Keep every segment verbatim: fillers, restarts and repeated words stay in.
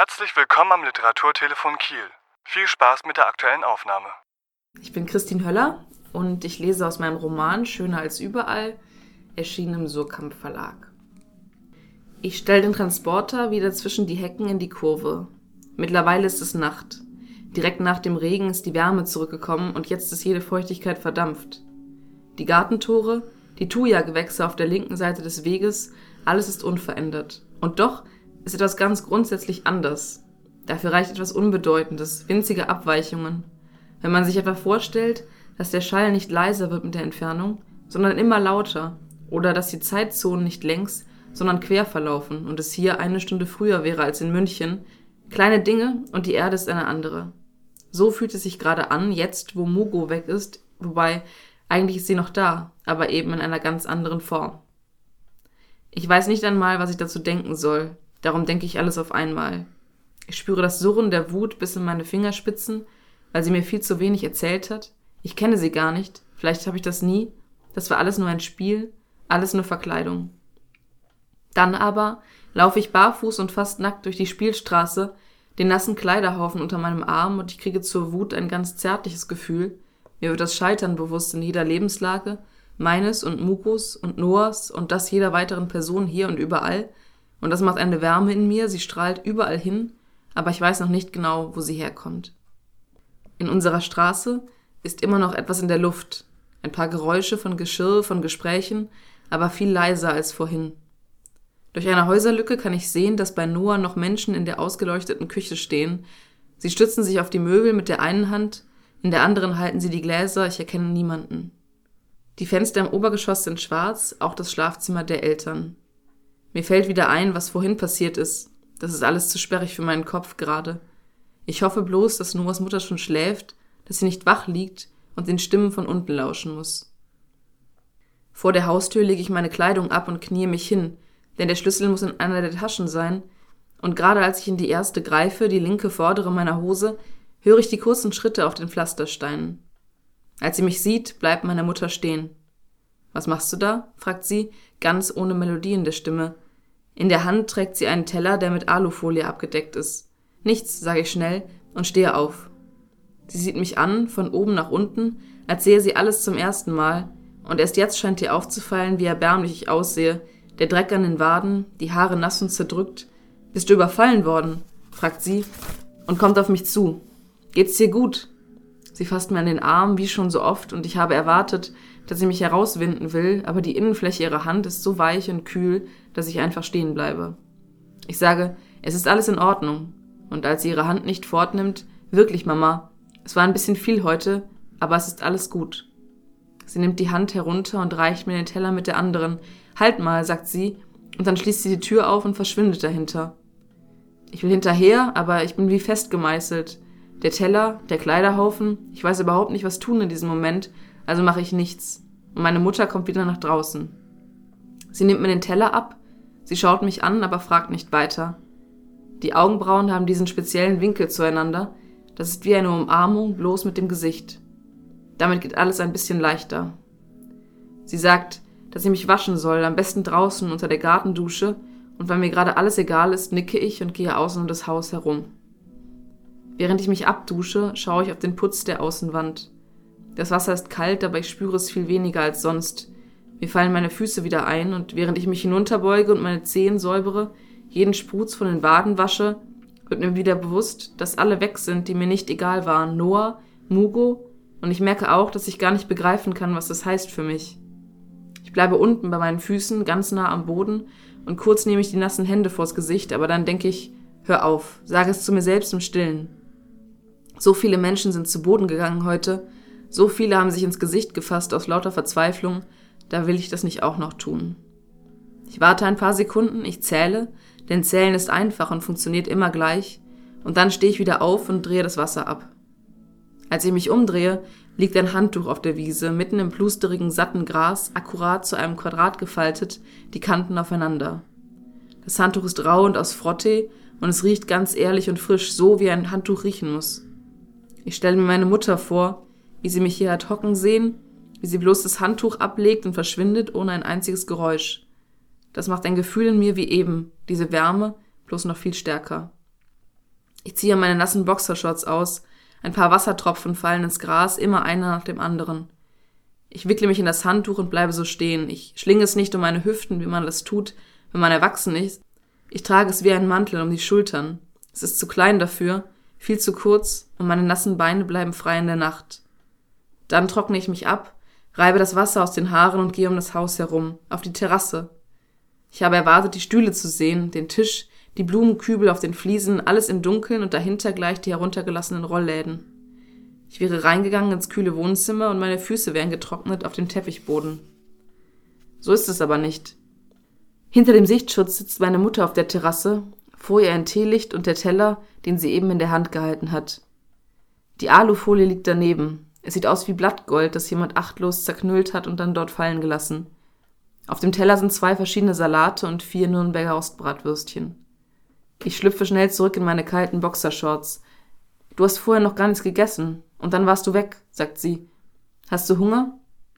Herzlich willkommen am Literaturtelefon Kiel. Viel Spaß mit der aktuellen Aufnahme. Ich bin Christine Höller und ich lese aus meinem Roman Schöner als überall, erschienen im Suhrkamp Verlag. Ich stelle den Transporter wieder zwischen die Hecken in die Kurve. Mittlerweile ist es Nacht. Direkt nach dem Regen ist die Wärme zurückgekommen und jetzt ist jede Feuchtigkeit verdampft. Die Gartentore, die Thuja-Gewächse auf der linken Seite des Weges, alles ist unverändert. Und doch ist etwas ganz grundsätzlich anders. Dafür reicht etwas Unbedeutendes, winzige Abweichungen. Wenn man sich etwa vorstellt, dass der Schall nicht leiser wird mit der Entfernung, sondern immer lauter, oder dass die Zeitzonen nicht längs, sondern quer verlaufen und es hier eine Stunde früher wäre als in München, kleine Dinge und die Erde ist eine andere. So fühlt es sich gerade an, jetzt, wo Mugo weg ist, wobei eigentlich ist sie noch da, aber eben in einer ganz anderen Form. Ich weiß nicht einmal, was ich dazu denken soll, darum denke ich alles auf einmal. Ich spüre das Surren der Wut bis in meine Fingerspitzen, weil sie mir viel zu wenig erzählt hat. Ich kenne sie gar nicht, vielleicht habe ich das nie, das war alles nur ein Spiel, alles nur Verkleidung. Dann aber laufe ich barfuß und fast nackt durch die Spielstraße, den nassen Kleiderhaufen unter meinem Arm und ich kriege zur Wut ein ganz zärtliches Gefühl. Mir wird das Scheitern bewusst in jeder Lebenslage, meines und Mugos und Noahs und das jeder weiteren Person hier und überall. Und das macht eine Wärme in mir, sie strahlt überall hin, aber ich weiß noch nicht genau, wo sie herkommt. In unserer Straße ist immer noch etwas in der Luft, ein paar Geräusche von Geschirr, von Gesprächen, aber viel leiser als vorhin. Durch eine Häuserlücke kann ich sehen, dass bei Noah noch Menschen in der ausgeleuchteten Küche stehen. Sie stützen sich auf die Möbel mit der einen Hand, in der anderen halten sie die Gläser, ich erkenne niemanden. Die Fenster im Obergeschoss sind schwarz, auch das Schlafzimmer der Eltern. Mir fällt wieder ein, was vorhin passiert ist. Das ist alles zu sperrig für meinen Kopf gerade. Ich hoffe bloß, dass Noahs Mutter schon schläft, dass sie nicht wach liegt und den Stimmen von unten lauschen muss. Vor der Haustür lege ich meine Kleidung ab und kniee mich hin, denn der Schlüssel muss in einer der Taschen sein, und gerade als ich in die erste greife, die linke vordere meiner Hose, höre ich die kurzen Schritte auf den Pflastersteinen. Als sie mich sieht, bleibt meine Mutter stehen. »Was machst du da?« fragt sie, ganz ohne Melodie in der Stimme. In der Hand trägt sie einen Teller, der mit Alufolie abgedeckt ist. »Nichts«, sage ich schnell und stehe auf. Sie sieht mich an, von oben nach unten, als sehe sie alles zum ersten Mal, und erst jetzt scheint ihr aufzufallen, wie erbärmlich ich aussehe, der Dreck an den Waden, die Haare nass und zerdrückt. »Bist du überfallen worden?« fragt sie und kommt auf mich zu. »Geht's dir gut?« Sie fasst mir an den Arm, wie schon so oft, und ich habe erwartet, dass sie mich herauswinden will, aber die Innenfläche ihrer Hand ist so weich und kühl, dass ich einfach stehen bleibe. Ich sage, es ist alles in Ordnung, und als sie ihre Hand nicht fortnimmt, wirklich, Mama, es war ein bisschen viel heute, aber es ist alles gut. Sie nimmt die Hand herunter und reicht mir den Teller mit der anderen. »Halt mal«, sagt sie, und dann schließt sie die Tür auf und verschwindet dahinter. Ich will hinterher, aber ich bin wie festgemeißelt. Der Teller, der Kleiderhaufen, ich weiß überhaupt nicht, was tun in diesem Moment, also mache ich nichts. Und meine Mutter kommt wieder nach draußen. Sie nimmt mir den Teller ab, sie schaut mich an, aber fragt nicht weiter. Die Augenbrauen haben diesen speziellen Winkel zueinander, das ist wie eine Umarmung, bloß mit dem Gesicht. Damit geht alles ein bisschen leichter. Sie sagt, dass ich mich waschen soll, am besten draußen unter der Gartendusche, und weil mir gerade alles egal ist, nicke ich und gehe außen um das Haus herum. Während ich mich abdusche, schaue ich auf den Putz der Außenwand. Das Wasser ist kalt, aber ich spüre es viel weniger als sonst. Mir fallen meine Füße wieder ein, und während ich mich hinunterbeuge und meine Zehen säubere, jeden Spruz von den Waden wasche, wird mir wieder bewusst, dass alle weg sind, die mir nicht egal waren, Noah, Mugo, und ich merke auch, dass ich gar nicht begreifen kann, was das heißt für mich. Ich bleibe unten bei meinen Füßen, ganz nah am Boden, und kurz nehme ich die nassen Hände vors Gesicht, aber dann denke ich, hör auf, sage es zu mir selbst im Stillen. So viele Menschen sind zu Boden gegangen heute, so viele haben sich ins Gesicht gefasst aus lauter Verzweiflung, da will ich das nicht auch noch tun. Ich warte ein paar Sekunden, ich zähle, denn Zählen ist einfach und funktioniert immer gleich, und dann stehe ich wieder auf und drehe das Wasser ab. Als ich mich umdrehe, liegt ein Handtuch auf der Wiese, mitten im plusterigen, satten Gras, akkurat zu einem Quadrat gefaltet, die Kanten aufeinander. Das Handtuch ist rau und aus Frottee, und es riecht ganz ehrlich und frisch, so wie ein Handtuch riechen muss. Ich stelle mir meine Mutter vor, wie sie mich hier hat hocken sehen, wie sie bloß das Handtuch ablegt und verschwindet ohne ein einziges Geräusch. Das macht ein Gefühl in mir wie eben, diese Wärme, bloß noch viel stärker. Ich ziehe meine nassen Boxershorts aus. Ein paar Wassertropfen fallen ins Gras, immer einer nach dem anderen. Ich wickle mich in das Handtuch und bleibe so stehen. Ich schlinge es nicht um meine Hüften, wie man das tut, wenn man erwachsen ist. Ich trage es wie einen Mantel um die Schultern. Es ist zu klein dafür, viel zu kurz, und meine nassen Beine bleiben frei in der Nacht. Dann trockne ich mich ab, reibe das Wasser aus den Haaren und gehe um das Haus herum, auf die Terrasse. Ich habe erwartet, die Stühle zu sehen, den Tisch, die Blumenkübel auf den Fliesen, alles im Dunkeln und dahinter gleich die heruntergelassenen Rollläden. Ich wäre reingegangen ins kühle Wohnzimmer und meine Füße wären getrocknet auf dem Teppichboden. So ist es aber nicht. Hinter dem Sichtschutz sitzt meine Mutter auf der Terrasse, vor ihr ein Teelicht und der Teller, den sie eben in der Hand gehalten hat. Die Alufolie liegt daneben. Es sieht aus wie Blattgold, das jemand achtlos zerknüllt hat und dann dort fallen gelassen. Auf dem Teller sind zwei verschiedene Salate und vier Nürnberger Ostbratwürstchen. Ich schlüpfe schnell zurück in meine kalten Boxershorts. »Du hast vorher noch gar nichts gegessen. Und dann warst du weg«, sagt sie. »Hast du Hunger?«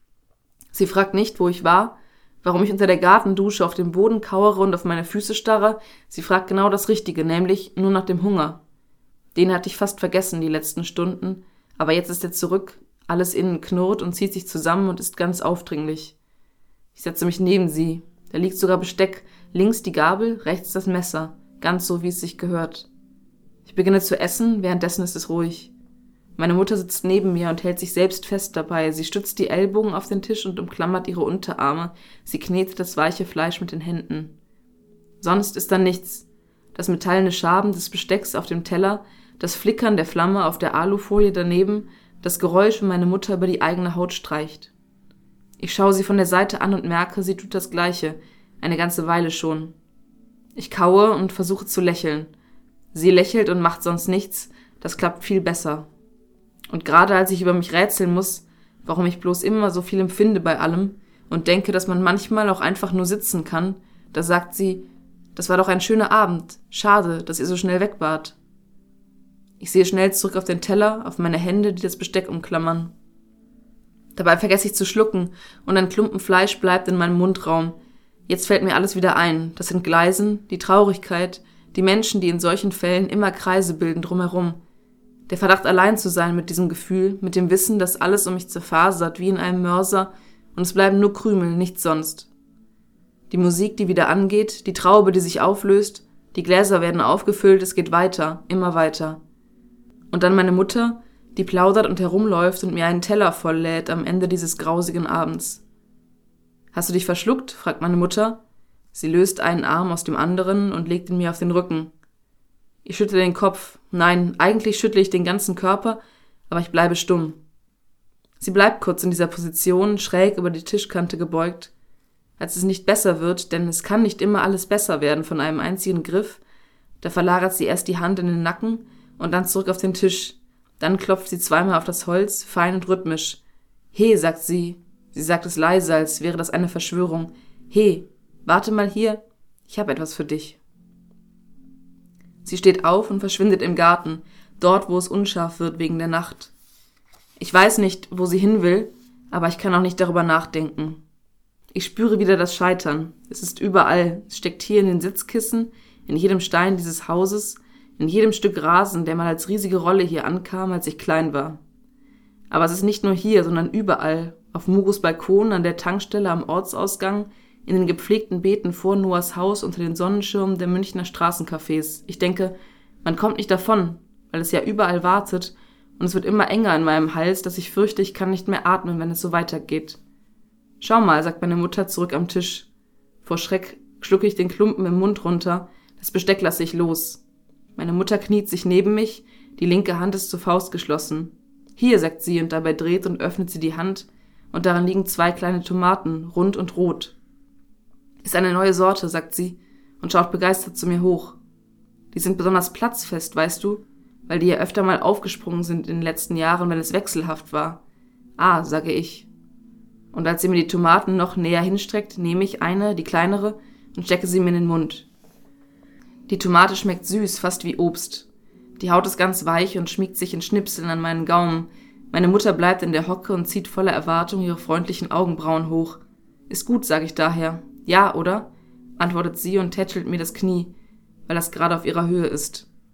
Sie fragt nicht, wo ich war, warum ich unter der Gartendusche auf dem Boden kauere und auf meine Füße starre. Sie fragt genau das Richtige, nämlich nur nach dem Hunger. Den hatte ich fast vergessen, die letzten Stunden. Aber jetzt ist er zurück, alles innen knurrt und zieht sich zusammen und ist ganz aufdringlich. Ich setze mich neben sie. Da liegt sogar Besteck, links die Gabel, rechts das Messer, ganz so, wie es sich gehört. Ich beginne zu essen, währenddessen ist es ruhig. Meine Mutter sitzt neben mir und hält sich selbst fest dabei. Sie stützt die Ellbogen auf den Tisch und umklammert ihre Unterarme. Sie knetet das weiche Fleisch mit den Händen. Sonst ist da nichts. Das metallene Schaben des Bestecks auf dem Teller, das Flickern der Flamme auf der Alufolie daneben, das Geräusch, wenn meine Mutter über die eigene Haut streicht. Ich schaue sie von der Seite an und merke, sie tut das Gleiche, eine ganze Weile schon. Ich kaue und versuche zu lächeln. Sie lächelt und macht sonst nichts, das klappt viel besser. Und gerade als ich über mich rätseln muss, warum ich bloß immer so viel empfinde bei allem und denke, dass man manchmal auch einfach nur sitzen kann, da sagt sie, das war doch ein schöner Abend, schade, dass ihr so schnell weg wart. Ich sehe schnell zurück auf den Teller, auf meine Hände, die das Besteck umklammern. Dabei vergesse ich zu schlucken und ein Klumpen Fleisch bleibt in meinem Mundraum. Jetzt fällt mir alles wieder ein, das Entgleisen, die Traurigkeit, die Menschen, die in solchen Fällen immer Kreise bilden drumherum. Der Verdacht, allein zu sein mit diesem Gefühl, mit dem Wissen, dass alles um mich zerfasert wie in einem Mörser und es bleiben nur Krümel, nichts sonst. Die Musik, die wieder angeht, die Traube, die sich auflöst, die Gläser werden aufgefüllt, es geht weiter, immer weiter. Und dann meine Mutter, die plaudert und herumläuft und mir einen Teller volllädt am Ende dieses grausigen Abends. »Hast du dich verschluckt?« fragt meine Mutter. Sie löst einen Arm aus dem anderen und legt ihn mir auf den Rücken. Ich schüttle den Kopf. Nein, eigentlich schüttle ich den ganzen Körper, aber ich bleibe stumm. Sie bleibt kurz in dieser Position, schräg über die Tischkante gebeugt. Als es nicht besser wird, denn es kann nicht immer alles besser werden von einem einzigen Griff, da verlagert sie erst die Hand in den Nacken und dann zurück auf den Tisch. Dann klopft sie zweimal auf das Holz, fein und rhythmisch. »He«, sagt sie. Sie sagt es leise, als wäre das eine Verschwörung. »He, warte mal hier, ich habe etwas für dich.« Sie steht auf und verschwindet im Garten, dort, wo es unscharf wird wegen der Nacht. Ich weiß nicht, wo sie hin will, aber ich kann auch nicht darüber nachdenken. Ich spüre wieder das Scheitern. Es ist überall. Es steckt hier in den Sitzkissen, in jedem Stein dieses Hauses, in jedem Stück Rasen, der mal als riesige Rolle hier ankam, als ich klein war. Aber es ist nicht nur hier, sondern überall. Auf Mugos Balkon, an der Tankstelle am Ortsausgang, in den gepflegten Beeten vor Noahs Haus unter den Sonnenschirmen der Münchner Straßencafés. Ich denke, man kommt nicht davon, weil es ja überall wartet und es wird immer enger in meinem Hals, dass ich fürchte, ich kann nicht mehr atmen, wenn es so weitergeht. »Schau mal«, sagt meine Mutter zurück am Tisch. Vor Schreck schlucke ich den Klumpen im Mund runter, das Besteck lasse ich los. Meine Mutter kniet sich neben mich, die linke Hand ist zur Faust geschlossen. »Hier«, sagt sie und dabei dreht und öffnet sie die Hand und darin liegen zwei kleine Tomaten, rund und rot. »Ist eine neue Sorte«, sagt sie und schaut begeistert zu mir hoch. »Die sind besonders platzfest, weißt du, weil die ja öfter mal aufgesprungen sind in den letzten Jahren, wenn es wechselhaft war.« »Ah«, sage ich. Und als sie mir die Tomaten noch näher hinstreckt, nehme ich eine, die kleinere, und stecke sie mir in den Mund. Die Tomate schmeckt süß, fast wie Obst. Die Haut ist ganz weich und schmiegt sich in Schnipseln an meinen Gaumen. Meine Mutter bleibt in der Hocke und zieht voller Erwartung ihre freundlichen Augenbrauen hoch. »Ist gut«, sage ich daher. »Ja, oder?«, antwortet sie und tätschelt mir das Knie, weil das gerade auf ihrer Höhe ist.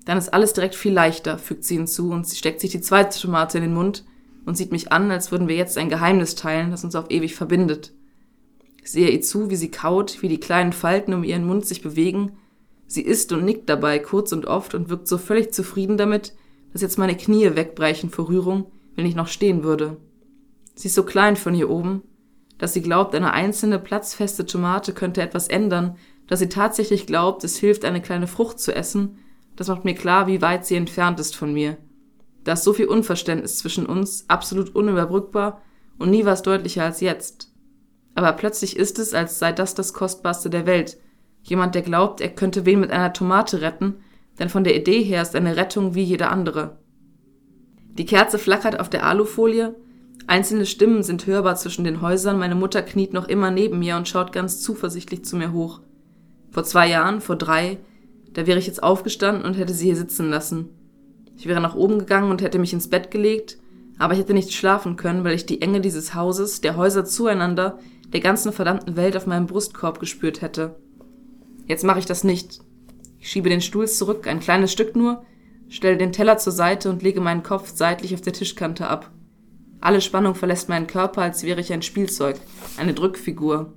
Dann ist alles direkt viel leichter, fügt sie hinzu und sie steckt sich die zweite Tomate in den Mund und sieht mich an, als würden wir jetzt ein Geheimnis teilen, das uns auf ewig verbindet. Ich sehe ihr zu, wie sie kaut, wie die kleinen Falten um ihren Mund sich bewegen. Sie isst und nickt dabei kurz und oft und wirkt so völlig zufrieden damit, dass jetzt meine Knie wegbrechen vor Rührung, wenn ich noch stehen würde. Sie ist so klein von hier oben, dass sie glaubt, eine einzelne platzfeste Tomate könnte etwas ändern, dass sie tatsächlich glaubt, es hilft, eine kleine Frucht zu essen. Das macht mir klar, wie weit sie entfernt ist von mir. Da ist so viel Unverständnis zwischen uns, absolut unüberbrückbar, und nie war es deutlicher als jetzt. Aber plötzlich ist es, als sei das das Kostbarste der Welt. Jemand, der glaubt, er könnte wen mit einer Tomate retten, denn von der Idee her ist eine Rettung wie jede andere. Die Kerze flackert auf der Alufolie, einzelne Stimmen sind hörbar zwischen den Häusern, meine Mutter kniet noch immer neben mir und schaut ganz zuversichtlich zu mir hoch. Vor zwei Jahren, vor drei, da wäre ich jetzt aufgestanden und hätte sie hier sitzen lassen. Ich wäre nach oben gegangen und hätte mich ins Bett gelegt, aber ich hätte nicht schlafen können, weil ich die Enge dieses Hauses, der Häuser zueinander, der ganzen verdammten Welt auf meinem Brustkorb gespürt hätte. Jetzt mache ich das nicht. Ich schiebe den Stuhl zurück, ein kleines Stück nur, stelle den Teller zur Seite und lege meinen Kopf seitlich auf der Tischkante ab. Alle Spannung verlässt meinen Körper, als wäre ich ein Spielzeug, eine Drückfigur.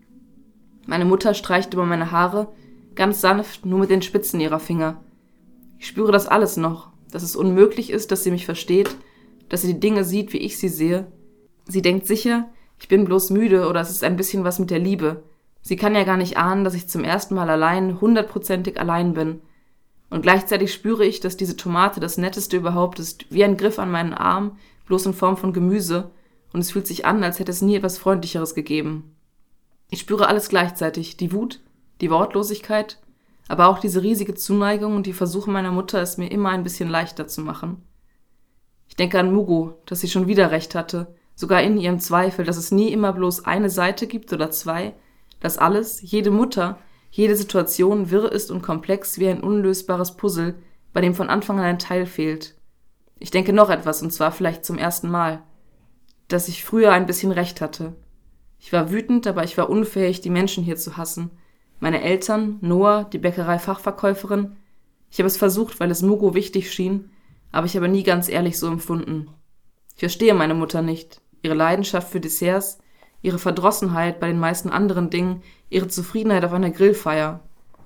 Meine Mutter streicht über meine Haare, ganz sanft, nur mit den Spitzen ihrer Finger. Ich spüre das alles noch, dass es unmöglich ist, dass sie mich versteht, dass sie die Dinge sieht, wie ich sie sehe. Sie denkt sicher, ich bin bloß müde oder es ist ein bisschen was mit der Liebe. Sie kann ja gar nicht ahnen, dass ich zum ersten Mal allein, hundertprozentig allein bin. Und gleichzeitig spüre ich, dass diese Tomate das Netteste überhaupt ist, wie ein Griff an meinen Arm, bloß in Form von Gemüse, und es fühlt sich an, als hätte es nie etwas Freundlicheres gegeben. Ich spüre alles gleichzeitig, die Wut, die Wortlosigkeit, aber auch diese riesige Zuneigung und die Versuche meiner Mutter, es mir immer ein bisschen leichter zu machen. Ich denke an Mugo, dass sie schon wieder recht hatte, sogar in ihrem Zweifel, dass es nie immer bloß eine Seite gibt oder zwei, dass alles, jede Mutter, jede Situation wirr ist und komplex wie ein unlösbares Puzzle, bei dem von Anfang an ein Teil fehlt. Ich denke noch etwas, und zwar vielleicht zum ersten Mal, dass ich früher ein bisschen recht hatte. Ich war wütend, aber ich war unfähig, die Menschen hier zu hassen. Meine Eltern, Noah, die Bäckerei-Fachverkäuferin. Ich habe es versucht, weil es Mugo wichtig schien, aber ich habe nie ganz ehrlich so empfunden. Ich verstehe meine Mutter nicht, ihre Leidenschaft für Desserts, ihre Verdrossenheit bei den meisten anderen Dingen, ihre Zufriedenheit auf einer Grillfeier.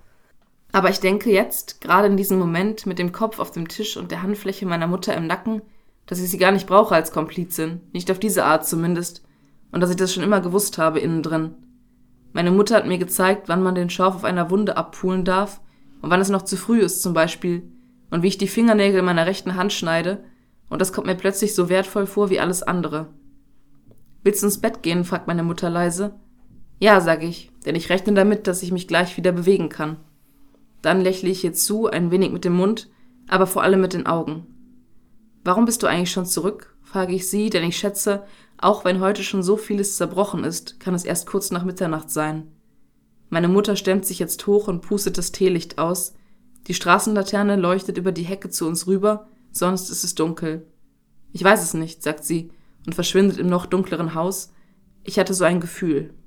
Aber ich denke jetzt, gerade in diesem Moment, mit dem Kopf auf dem Tisch und der Handfläche meiner Mutter im Nacken, dass ich sie gar nicht brauche als Komplizin, nicht auf diese Art zumindest, und dass ich das schon immer gewusst habe innen drin. Meine Mutter hat mir gezeigt, wann man den Schorf auf einer Wunde abpulen darf und wann es noch zu früh ist zum Beispiel, und wie ich die Fingernägel meiner rechten Hand schneide, und das kommt mir plötzlich so wertvoll vor wie alles andere. »Willst du ins Bett gehen?« fragt meine Mutter leise. »Ja«, sage ich, denn ich rechne damit, dass ich mich gleich wieder bewegen kann. Dann lächle ich ihr zu, ein wenig mit dem Mund, aber vor allem mit den Augen. »Warum bist du eigentlich schon zurück?« frage ich sie, denn ich schätze, auch wenn heute schon so vieles zerbrochen ist, kann es erst kurz nach Mitternacht sein. Meine Mutter stemmt sich jetzt hoch und pustet das Teelicht aus. Die Straßenlaterne leuchtet über die Hecke zu uns rüber, sonst ist es dunkel. »Ich weiß es nicht«, sagt sie und verschwindet im noch dunkleren Haus. Ich hatte so ein Gefühl.